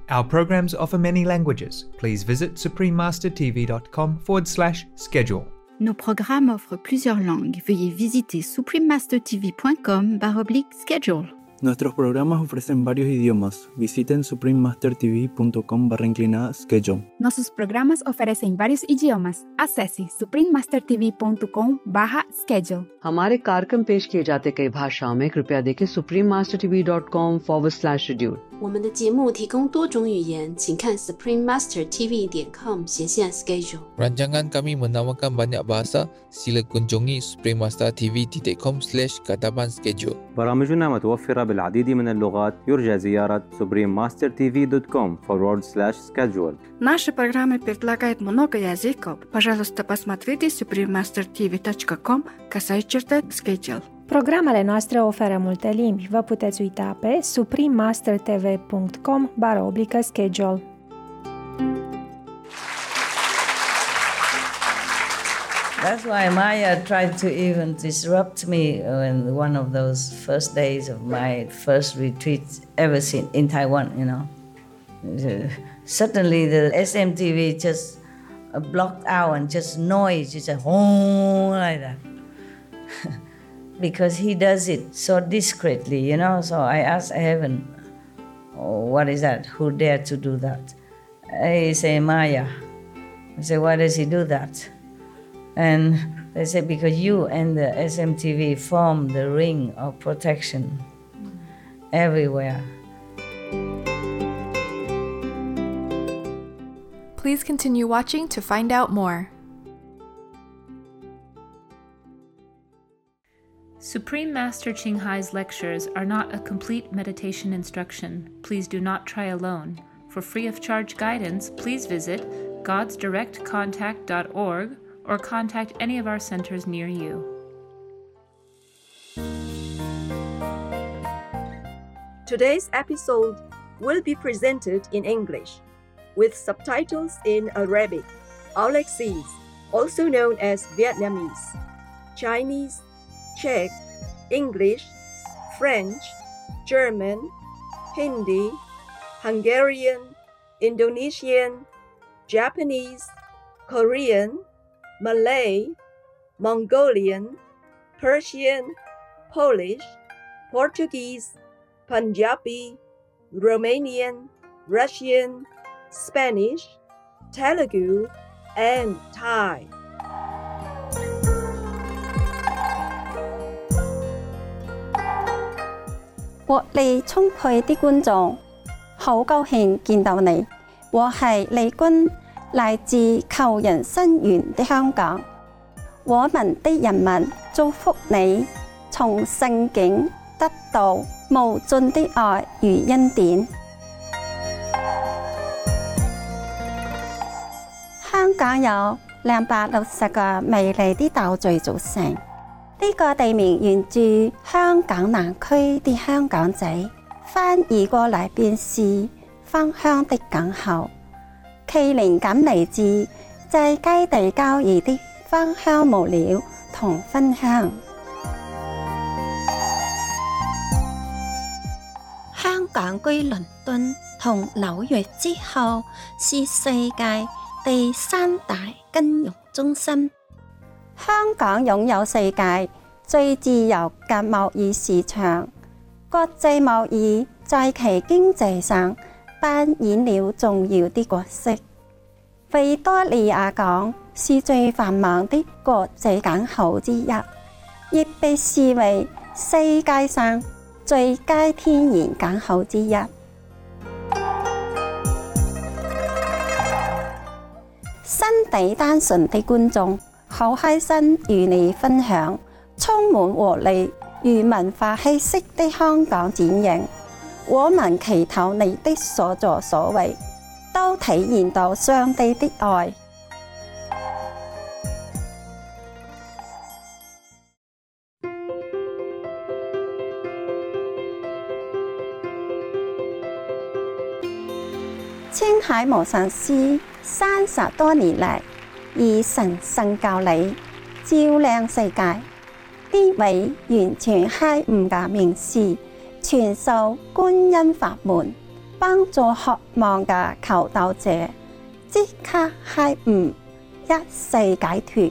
Our programs offer many languages. Please visit suprememastertv.com/schedule. Nos programmes offrent plusieurs langues. Veuillez visiter suprememastertv.com/schedule. Nuestros programas ofrecen varios idiomas. Visiten suprememastertv.com/schedule. Nossos programas oferecem vários idiomas. Acesse suprememastertv.com/schedule. हमारे कार्यक्रम पेश किए जाते कई भाषाओं में कृपया देखें suprememastertv.com/schedule。 我们的节目提供多种语言，请看 suprememastertv.com/schedule。 Rancangan kami menawarkan banyak bahasa. Sila kunjungi suprememastertv.com/kataban-schedule. برامجنا متوفرة بالعديد من اللغات. يرجى زيارة suprememastertv.com/schedule. Наши программы предлагают много языков. Пожалуйста, посмотрите suprememastertv.com/schedule. Programele noastre oferă multe limbi. Vă puteți uita pe suprememastertv.com/schedule. That's why Maya tried to even disrupt me in one of those first days of my first retreat ever seen in Taiwan, you know. Suddenly the SMTV just blocked out and just noise, just a like that. Because he does it so discreetly, you know. So I asked Heaven, oh, what is that? Who dared to do that? He said, Maya. I said, why does he do that? And they said, because you and the SMTV form the ring of protection everywhere. Please continue watching to find out more. Supreme Master Ching Hai's lectures are not a complete meditation instruction. Please do not try alone. For free of charge guidance, please visit godsdirectcontact.org or contact any of our centers near you. Today's episode will be presented in English with subtitles in Arabic, Aulacese, also known as Vietnamese, Chinese, Czech, English, French, German, Hindi, Hungarian, Indonesian, Japanese, Korean, Malay, Mongolian, Persian, Polish, Portuguese, Punjabi, Romanian, Russian, Spanish, Telugu, and Thai. 活力充沛的觀眾，好高興見到你。我係李君，來自求人心源的香港。我們的人民祝福你，從聖境得到無盡的愛與恩典。香港有260個美麗的島嶼組成。呢個地名源自香港南區的香港仔，翻譯過嚟便是芳香的港口。其靈感嚟自在基地交易的芳香物料同芬香。香港居倫敦同紐約之後，是世界第3大金融中心。香港擁有世界最自由嘅貿易市場，國際貿易在其經濟上扮演了重要的角色。維多利亞港是最繁忙的國際港口之一，亦被視為世界上最佳天然港口之一。心地單純的觀眾，好開心與你分享充滿活力與文化氣息的香港展映。我們祈禱你的所作所為都體現到上帝的愛。青海無上師30多年嚟，以神聖教理照亮世界。呢位完全開悟嘅名師傳授觀音法門，不幫助渴望嘅求道者，即刻開悟，一世解脫。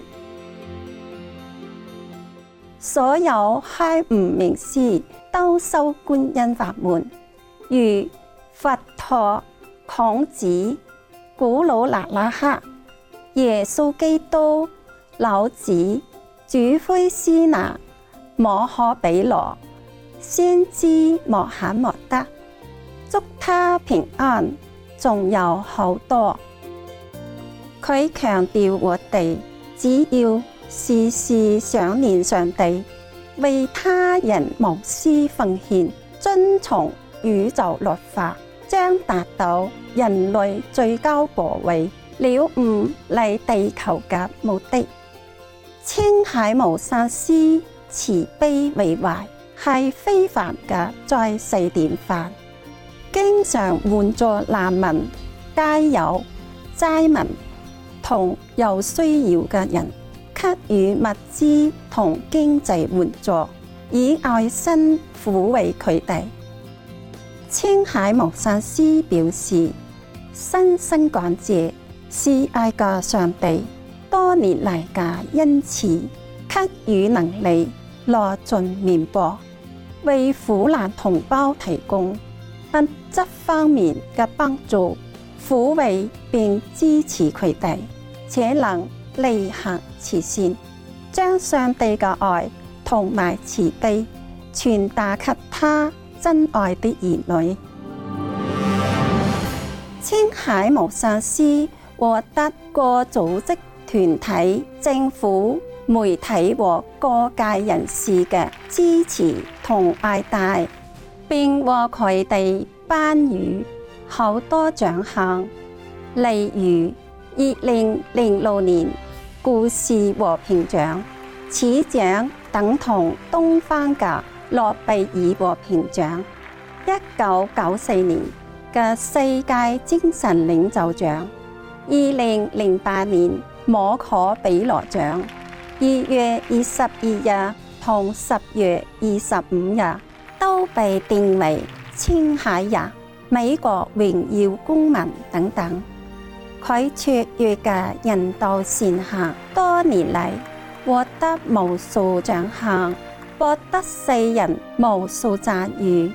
所有開悟名師都修觀音法門，如佛陀、孔子、古魯那拉克、耶穌基督、老子、主灰斯那、摩訶比羅、先知穆罕默德，祝他平安，仲有好多。佢強調我哋只要時時想念上帝，為他人無私奉獻，遵從宇宙律法，將達到人類最高地位，了悟嚟地球嘅目的。青海無上師慈悲為懷，係非凡嘅在世典範，經常援助難民、街友、災民同有需要嘅人，給予物資同經濟援助，以愛心撫慰佢哋。青海無上師表示，深深感謝慈愛嘅上帝多年嚟嘅恩賜，給予能力攞盡綿薄，為苦難同胞提供物質方面嘅幫助，撫慰並支持佢哋，且能履行慈善，將上帝嘅愛同埋慈悲傳達給他真愛的兒女。青海無上師獲得各組織團體、政府、媒體和各界人士嘅支持同愛戴，並獲佢哋頒予好多獎項，例如2006年故事和平獎，此獎等同東方嘅諾貝爾和平獎。1994年嘅世界精神領袖獎，2008年摩訶比羅獎，2月22日同10月25日都被定為青海人、美國榮耀公民等等。佢卓越嘅人道善行，多年嚟獲得無數獎項，博得世人無數讚譽。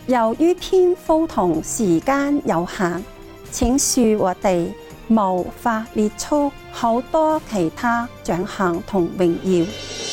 由於篇幅同時間有限，請恕我哋無法列出好多其他獎項同榮耀。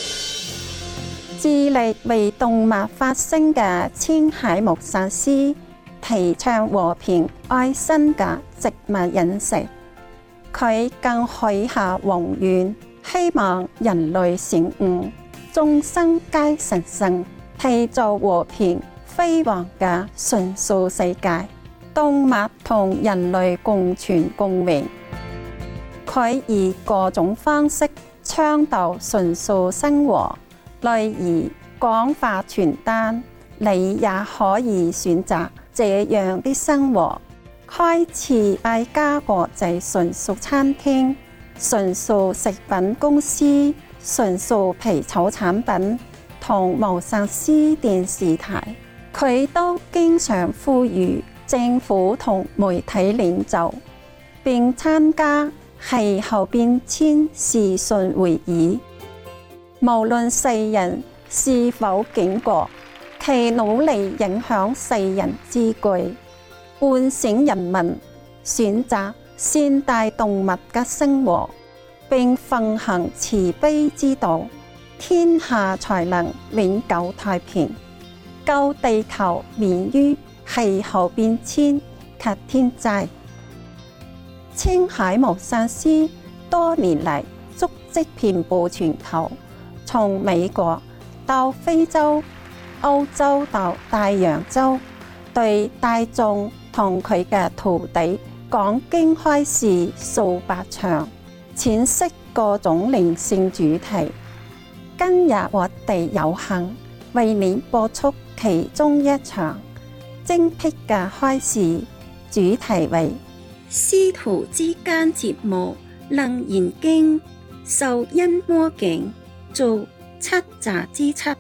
致力為動物發聲嘅青海牧薩斯提倡和平愛心嘅植物飲食，佢更許下宏願，希望人類醒悟，眾生皆神聖，締造和平輝煌嘅純素世界，動物同人類共存共榮。佢以各種方式倡導純素生活，例如廣發傳單，你也可以選擇這樣的生活。開設愛家國際純素餐廳、純素食品公司、純素皮草產品同無薩斯電視台。佢都經常呼籲政府同媒體領袖，並參加氣候變遷視訊會議。無論世人是否警覺，其努力影響世人之巨，喚醒人民選擇善待動物嘅生活，並奉行慈悲之道，天下才能永久太平，救地球免於氣候變遷及天災。青海無薩斯多年嚟足跡遍佈全球，從美國到非洲、歐洲到大洋洲，對大眾同佢嘅徒弟講經開示數百場，闡釋各種靈性主題。今日我哋有幸為你播出其中一場精闢嘅開示，主題為師徒之間節目《楞嚴經》，受因魔境做7集之7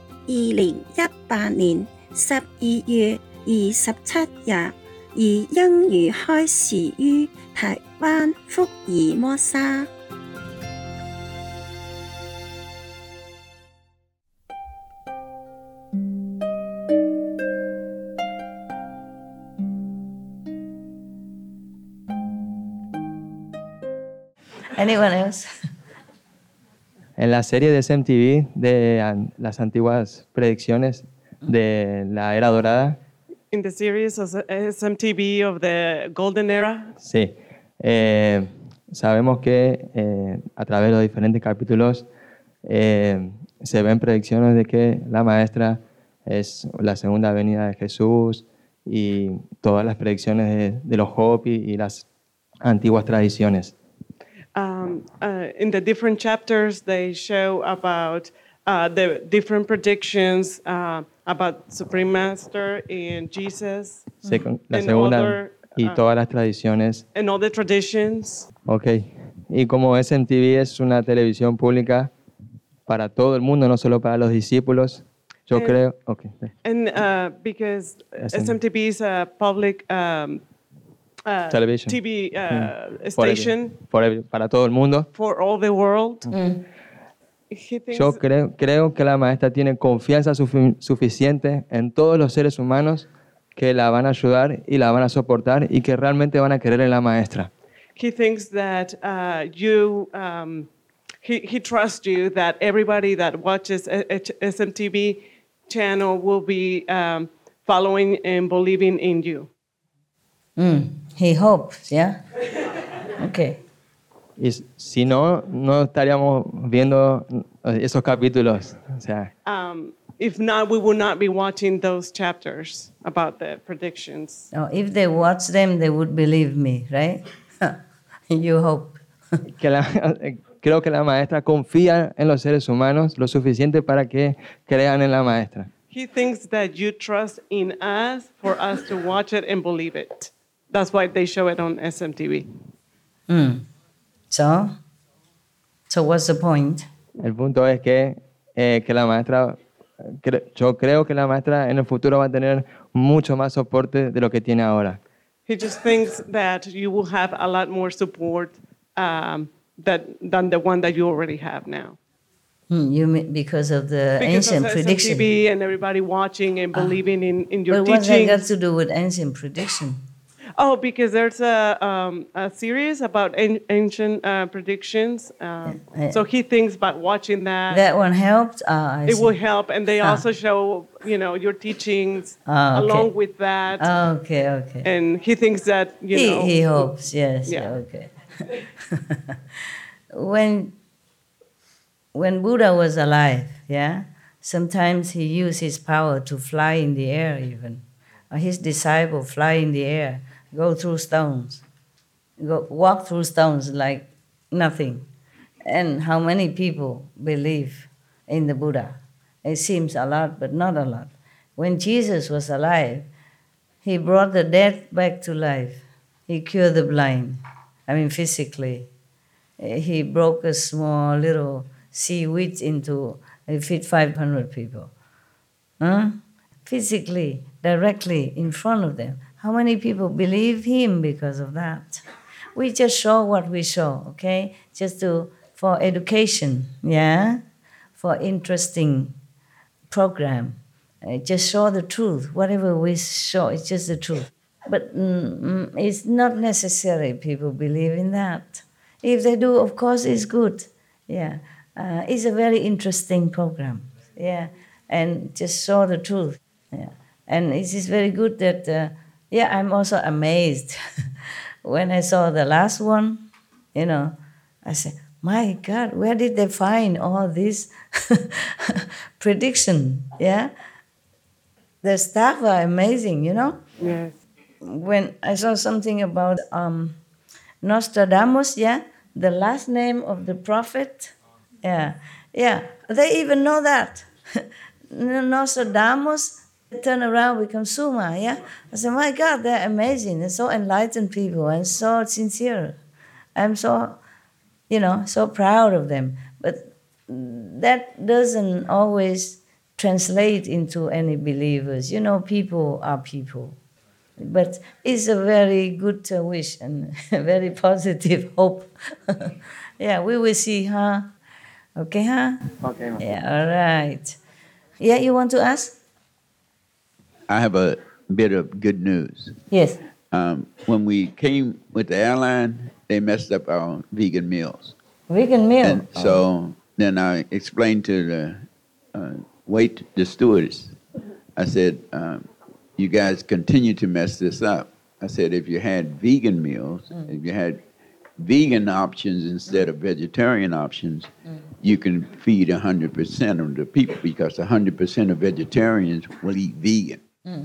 2018年12月27日，以英語開示於台灣福爾摩沙。 Anyone else? En la serie de SMTV de las antiguas predicciones de la era dorada. In the series of SMTV of the Golden Era. Sí. Sabemos que a través de los diferentes capítulos se ven predicciones de que la maestra es la segunda venida de Jesús y todas las predicciones de los Hopi y las antiguas tradiciones. In the different chapters, they show about the different predictions about Supreme Master and Jesus. La segunda y todas las tradiciones. And all the traditions. Okay. Y como SMTV es una televisión pública para todo el mundo, no solo para los discípulos, yo creo. Okay. And because SMTV is a public television TV station para todo el mundo. For all the world. Yo creo que la maestra tiene confianza suficiente en todos los seres humanos que la van a ayudar y la van a soportar y que realmente van a creer en la maestra. He thinks that he trusts you, that everybody that watches SMTV channel will be following and believing in you. He hopes, yeah? Okay. Y si no, no estaríamos viendo esos capítulos. O sea. If not, we would not be watching those chapters about the predictions. No, if they watch them, they would believe me, right? You hope. Creo que la maestra confía en los seres humanos lo suficiente para que crean en la maestra. He thinks that you trust in us for us to watch it and believe it. That's why they show it on SMTV. So what's the point? El punto es que la maestra, yo creo que la maestra en el futuro va a tener mucho más soporte de lo que tiene ahora. He just thinks that you will have a lot more support than the one that you already have now. You mean because of the Because ancient of prediction? SMTV and everybody watching and believing in your But what's that teaching. got to do with ancient prediction? Oh, because there's a series about ancient predictions. So he thinks about watching that. That one helped? It will help. And they also show, your teachings okay. along with that. Okay. And he thinks that, He hopes, yes. Yeah. Okay. When Buddha was alive, sometimes he used his power to fly in the air even. His disciple fly in the air, go through stones, walk through stones like nothing. And how many people believe in the Buddha? It seems a lot, but not a lot. When Jesus was alive, he brought the dead back to life. He cured the blind, physically. He broke a small little seaweed into, he fed 500 people. Physically, directly in front of them. How many people believe him because of that? We just show what we show, okay? For education, for interesting program. Just show the truth. Whatever we show, it's just the truth. But it's not necessary people believe in that. If they do, of course, it's good. It's a very interesting program. And just show the truth. And it is very good that, I'm also amazed. When I saw the last one, I said, my God, where did they find all this prediction? The staff are amazing, Yes. When I saw something about Nostradamus, the last name of the prophet, they even know that. Nostradamus, turn around, become Suma, I said, my God, they're amazing. They're so enlightened people and so sincere. I'm so, so proud of them. But that doesn't always translate into any believers. People are people. But it's a very good wish and a very positive hope. We will see, huh? Okay, huh? Okay. All right. You want to ask? I have a bit of good news. Yes. When we came with the airline, they messed up our vegan meals. Vegan meal? And so then I explained to the stewardess, I said, you guys continue to mess this up. I said, if you had vegan meals, if you had vegan options instead of vegetarian options, you can feed 100% of the people because 100% of vegetarians will eat vegan.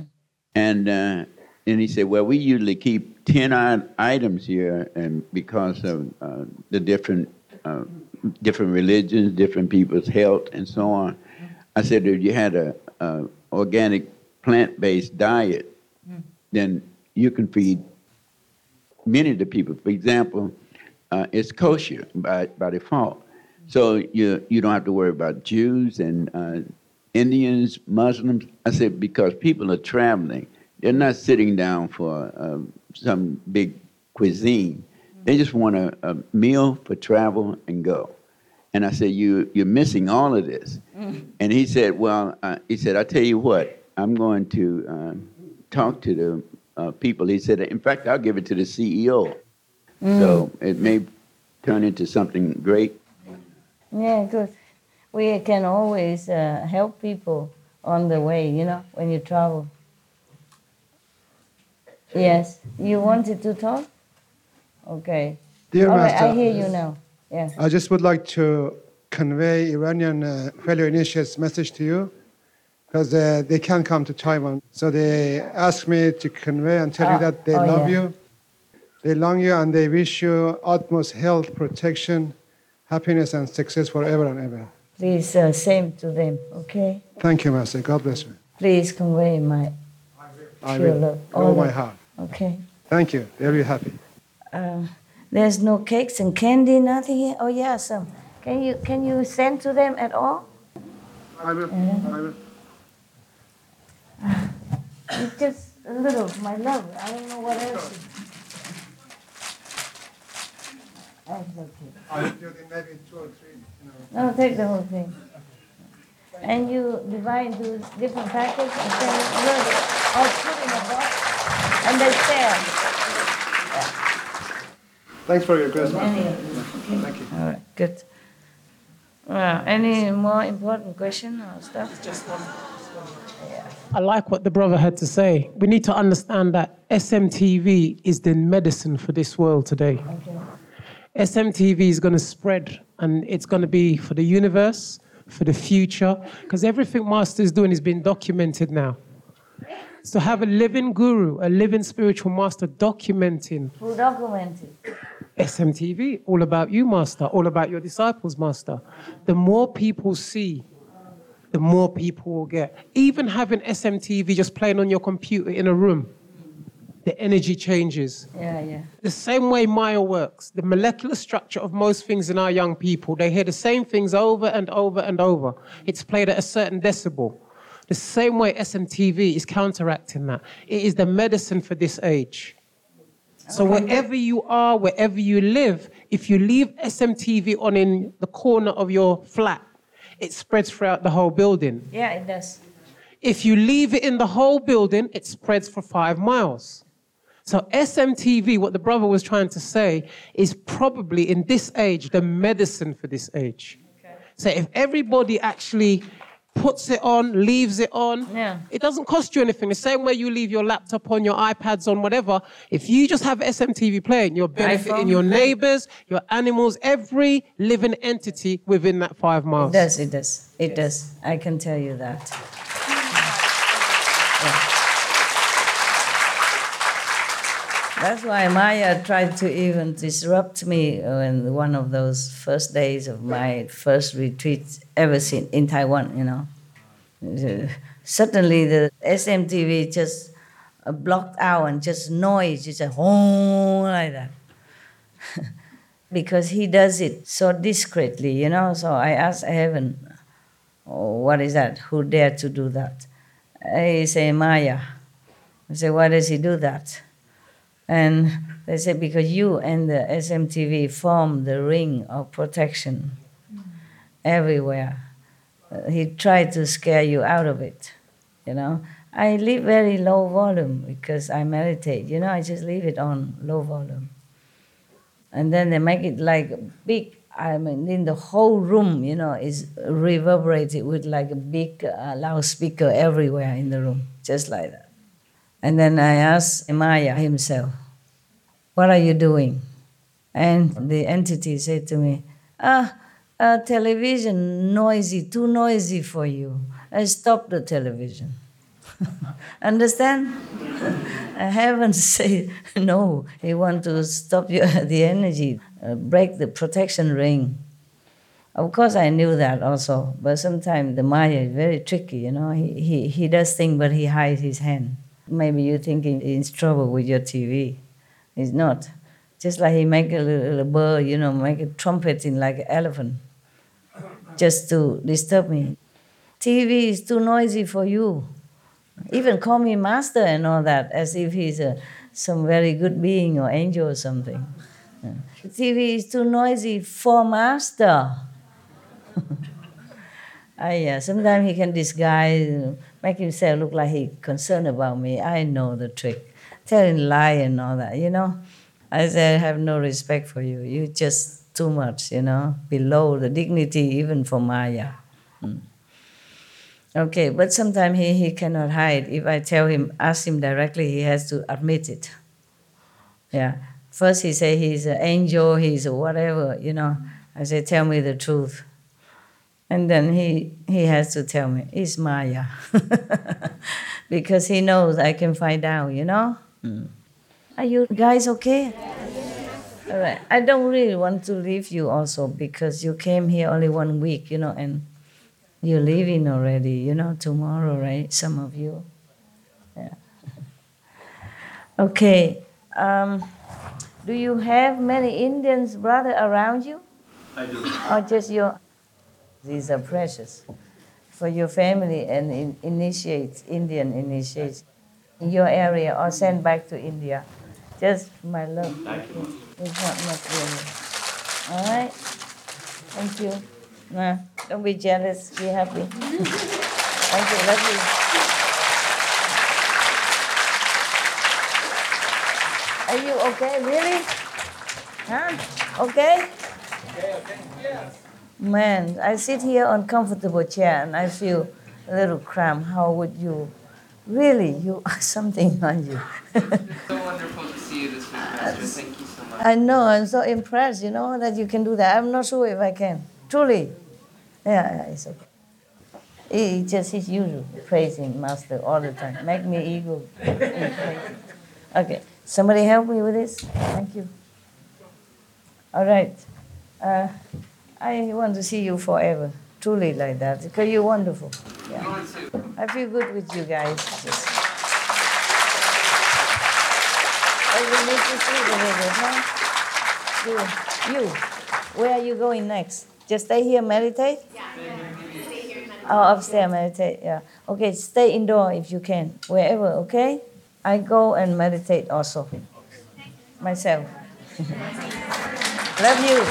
And he said, well, we usually keep 10 items here, and because of the different religions, different people's health, and so on. I said, if you had a organic plant-based diet, then you can feed many of the people. For example, it's kosher by default. So you don't have to worry about Jews and Indians, Muslims. I said, because people are traveling. They're not sitting down for some big cuisine. They just want a meal for travel and go. And I said, you're missing all of this. And he said, well, I tell you what, I'm going to talk to the people. He said, in fact, I'll give it to the CEO. So it may turn into something great. Yeah, good. We can always help people on the way, when you travel. Yes. You wanted to talk? Okay. Dear All Master, right, I hear you now. Yeah. I just would like to convey Iranian fellow initiates' message to you because they can't come to Taiwan. So they asked me to convey and tell you that they love you. They long you and they wish you utmost health, protection, happiness, and success forever and ever. Please, same to them, okay? Thank you, Master. God bless you. Please convey my pure love. All my heart. Okay. Thank you. Very happy. There's no cakes and candy, nothing here? Oh, yeah, some. Can you send to them at all? I will. It's just a little, my love. I don't know what else. Absolutely. I'll include in maybe 2 or 3. No, take the whole thing. And you divide into different packets and send it or put in a box and they share. Thanks for your question. Thank you. All right, good. Any more important question or stuff? Just one. I like what the brother had to say. We need to understand that SMTV is the medicine for this world today. Okay. SMTV is going to spread, and it's going to be for the universe, for the future, because everything Master is doing is being documented now. So have a living guru, a living spiritual master documenting. Who documented? SMTV, all about you, Master, all about your disciples, Master. The more people see, the more people will get. Even having SMTV just playing on your computer in a room, the energy changes. Yeah. The same way Maya works, the molecular structure of most things in our young people, they hear the same things over and over and over. It's played at a certain decibel. The same way SMTV is counteracting that. It is the medicine for this age. So wherever you are, wherever you live, if you leave SMTV on in the corner of your flat, it spreads throughout the whole building. Yeah, it does. If you leave it in the whole building, it spreads for 5 miles. So SMTV, what the brother was trying to say, is probably in this age, the medicine for this age. Okay. So if everybody actually puts it on, leaves it on, it doesn't cost you anything. The same way you leave your laptop on, your iPads on, whatever. If you just have SMTV playing, you're benefiting your neighbors, your animals, every living entity within that 5 miles. It does. I can tell you that. Yeah. That's why Maya tried to even disrupt me in one of those first days of my first retreat ever seen in Taiwan, Suddenly the SMTV just blocked out and just noise, just a oh like that. Because he does it so discreetly, So I asked Heaven, what is that? Who dared to do that? He said, Maya. I said, why does he do that? And they said, because you and the SMTV form the ring of protection everywhere. He tried to scare you out of it, I leave very low volume because I meditate, I just leave it on low volume. And then they make it like big, in the whole room, is reverberated with like a big loudspeaker everywhere in the room, just like that. And then I asked Maya himself, what are you doing? And the entity said to me, television noisy, too noisy for you. I stopped the television. Understand? I haven't said no. He wants to stop the energy, break the protection ring. Of course, I knew that also, but sometimes the Maya is very tricky, He does things, but he hides his hand. Maybe you think he's in trouble with your TV. He's not. Just like he make a little bird, make a trumpet in like an elephant, just to disturb me. TV is too noisy for you. Even call me master and all that, as if he's some very good being or angel or something. TV is too noisy for master. Sometimes he can disguise, make himself look like he's concerned about me. I know the trick. Tell him lie and all that, I say, I have no respect for you. You're just too much, below the dignity even for Maya. Okay, but sometimes he cannot hide. If I tell him, ask him directly, he has to admit it. Yeah. First he say he's an angel, he's a whatever, I say, tell me the truth. And then he has to tell me, it's Maya. Because he knows I can find out, Are you guys okay? All right. I don't really want to leave you also because you came here only 1 week, and you're leaving already, tomorrow, right? Some of you. Yeah. Okay. Do you have many Indians, brother, around you? I do. Or just your... These are precious for your family and Indian initiates in your area or send back to India. Just my love. Thank you. It's not much really. All right? Thank you. Nah, don't be jealous. Be happy. Thank you. Love you. Are you okay? Really? Huh? Okay? Man, I sit here on comfortable chair and I feel a little cramped. How would you? Really, you are something on you. So wonderful to see you this week, Master. Thank you so much. I know, I'm so impressed, that you can do that. I'm not sure if I can. Truly. Yeah, it's okay. It's just his usual, praising Master all the time. Make me ego. Okay, somebody help me with this? Thank you. All right. I want to see you forever. Truly like that, because you're wonderful. Yeah. I feel good with you guys. You need to sleep a little bit, huh? You. Where are you going next? Just stay here, meditate? Yeah. Stay here, meditate. Oh, upstairs, meditate, yeah. Okay, stay indoor if you can, wherever, okay? I go and meditate also. Myself. Love you.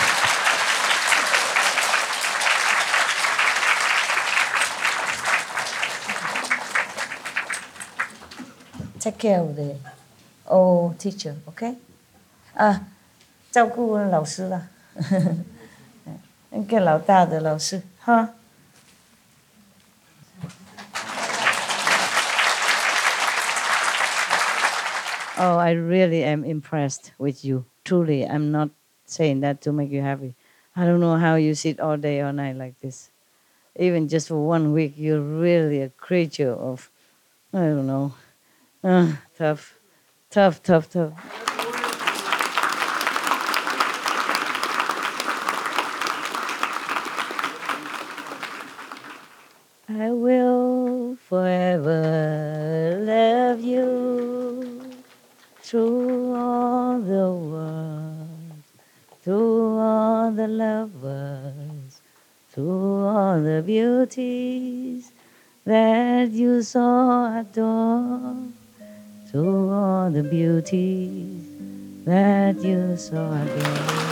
Take care of the old teacher, okay? 照顾老师啦，那个老大的老师，哈。Oh, I really am impressed with you. Truly, I'm not saying that to make you happy. I don't know how you sit all day, all night like this. Even just for 1 week, you're really a creature of, I don't know. Tough. I will forever love you through all the world, through all the lovers, through all the beauties that you so adore. To all the beauties that you so adore.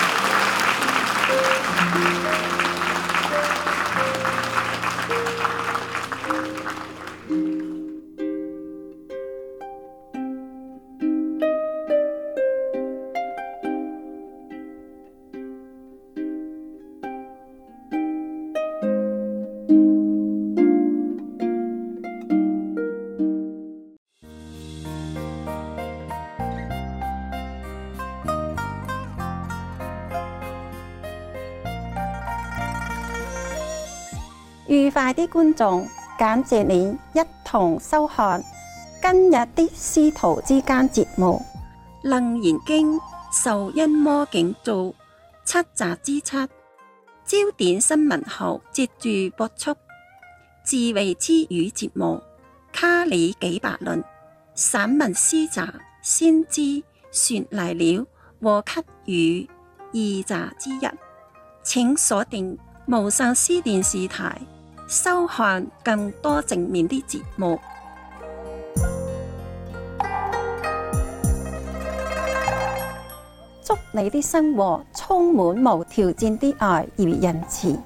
"愉快的觀眾，感謝你一同收看今日的師徒之間節目《楞嚴經》受因魔境造7集之7，焦點新聞後接住播出智慧之語節目《卡里幾百論》散文詩集《先知說嚟了》和給予2集之1，請鎖定無線司電視台。收看更多正面的節目。祝你的生活充滿無條件的愛與仁慈。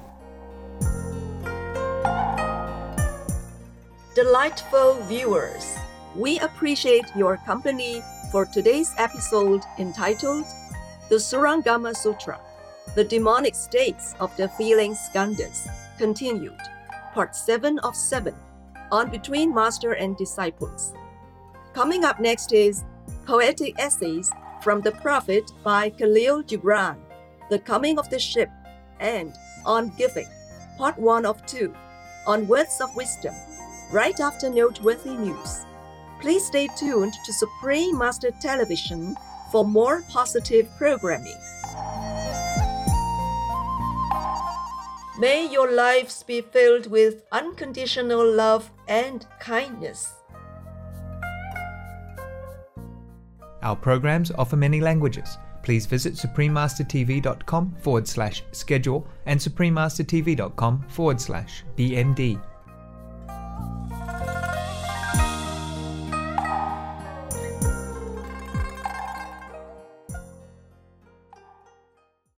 Delightful viewers, we appreciate your company for today's episode entitled The Surangama Sutra, The Demonic States of the Feeling Skandhas, continued. Part 7 of 7 on Between Master and Disciples. Coming up next is Poetic Essays from the Prophet by Khalil Gibran, The Coming of the Ship, and On Giving, Part 1 of 2, on Words of Wisdom, right after noteworthy news. Please stay tuned to Supreme Master Television for more positive programming. May your lives be filled with unconditional love and kindness. Our programs offer many languages. Please visit suprememastertv.com/schedule and suprememastertv.com/BMD.